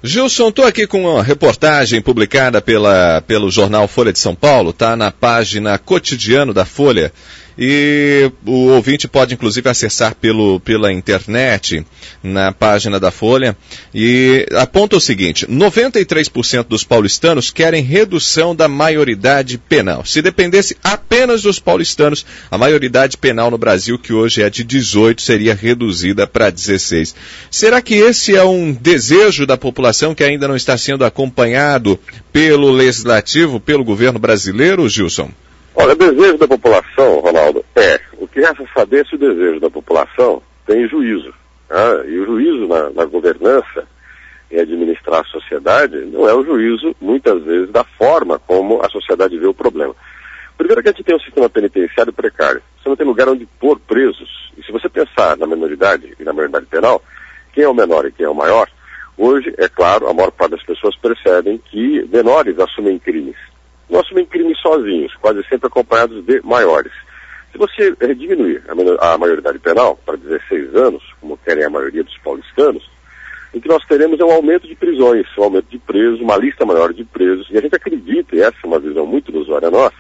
Gilson, estou aqui com uma reportagem publicada pelo jornal Folha de São Paulo, está na página Cotidiano da Folha, e o ouvinte pode inclusive acessar pela internet, na página da Folha, e aponta o seguinte: 93% dos paulistanos querem redução da maioridade penal. Se dependesse apenas dos paulistanos, a maioridade penal no Brasil, que hoje é de 18, seria reduzida para 16. Será que esse é um desejo da população que ainda não está sendo acompanhado pelo Legislativo, pelo governo brasileiro, Gilson? Olha, o desejo da população, Ronaldo, o que resta saber se o desejo da população tem juízo. Né? E o juízo na governança e administrar a sociedade não é o juízo, muitas vezes, da forma como a sociedade vê o problema. Primeiro que a gente tem um sistema penitenciário precário. Você não tem lugar onde pôr presos. E se você pensar na minoridade e na maioridade penal, quem é o menor e quem é o maior, hoje, é claro, a maior parte das pessoas percebem que menores assumem crimes. Não assumem crimes sozinhos, quase sempre acompanhados de maiores. Se você diminuir a maioridade penal para 16 anos, como querem a maioria dos paulistanos, o que nós teremos é um aumento de prisões, um aumento de presos, uma lista maior de presos. E a gente acredita, e essa é uma visão muito ilusória nossa,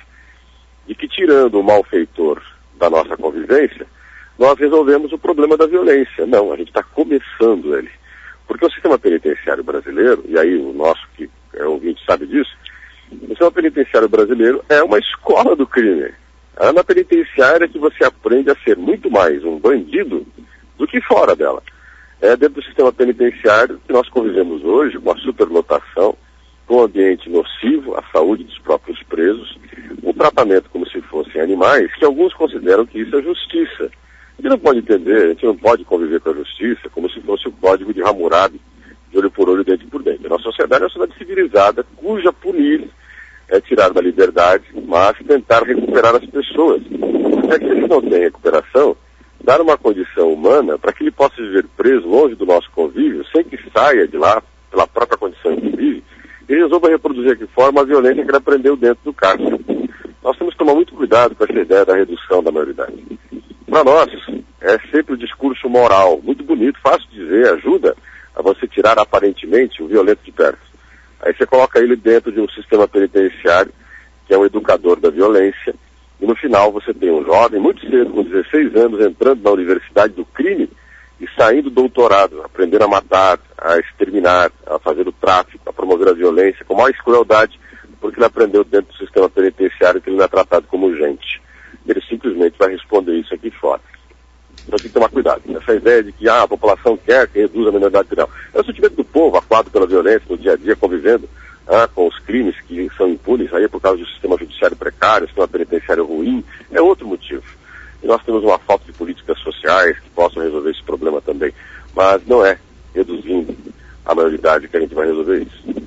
de que tirando o malfeitor da nossa convivência, nós resolvemos o problema da violência. Não, a gente está começando ele. Porque o sistema penitenciário brasileiro, e aí o nosso que é ouvinte sabe disso, o sistema penitenciário brasileiro é uma escola do crime. É na penitenciária que você aprende a ser muito mais um bandido do que fora dela. É dentro do sistema penitenciário que nós convivemos hoje com a superlotação, com um ambiente nocivo à saúde dos próprios presos, um tratamento como se fossem animais, que alguns consideram que isso é justiça. A gente não pode entender, a gente não pode conviver com a justiça como se fosse o código de Hammurabi, de olho por olho, dente por dente. A nossa sociedade é uma sociedade civilizada, cuja punir é tirar da liberdade, mas tentar recuperar as pessoas. É que se ele não tem recuperação, dar uma condição humana para que ele possa viver preso longe do nosso convívio, sem que saia de lá, pela própria condição em que vive, e resolva reproduzir aqui fora uma violência que ele aprendeu dentro do cárcere. Nós temos que tomar muito cuidado com essa ideia da redução da maioridade. Para nós, é sempre o discurso moral, muito bonito, fácil de dizer, ajuda a você tirar aparentemente o violento de perto. Aí você coloca ele dentro de um sistema penitenciário, que é um educador da violência, e no final você tem um jovem, muito cedo, com 16 anos, entrando na universidade do crime e saindo do doutorado, aprendendo a matar, a exterminar, a fazer o tráfico, a promover a violência, com mais crueldade, porque ele aprendeu dentro do sistema penitenciário que ele não é tratado como gente. Ele simplesmente vai responder isso aqui fora. Então tem que tomar cuidado. Essa ideia de que a população quer que reduza a minoridade penal. É o sentimento do povo, aquado pela violência, no dia a dia, convivendo com os crimes que são impunes, aí por causa do sistema judiciário precário, sistema penitenciário ruim, é outro motivo. E nós temos uma falta de políticas sociais que possam resolver esse problema também. Mas não é reduzindo a maioridade que a gente vai resolver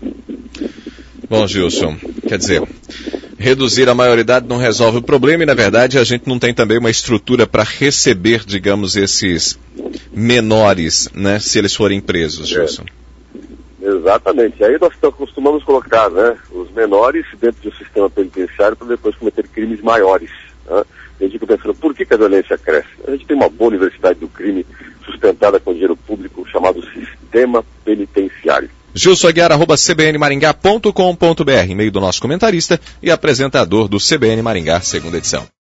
isso. Bom, Gilson, quer dizer, reduzir a maioridade não resolve o problema e, na verdade, a gente não tem também uma estrutura para receber, digamos, esses menores, né, se eles forem presos, Gilson. Exatamente. Aí nós costumamos colocar, né, os menores dentro do sistema penitenciário para depois cometer crimes maiores. Né? A gente fica pensando, por que a violência cresce? A gente tem uma boa universidade do crime sustentada com dinheiro público chamado Sistema Penitenciário. Gilson Aguiar, @cbnmaringá.com.br, e-mail do nosso comentarista e apresentador do CBN Maringá, segunda edição.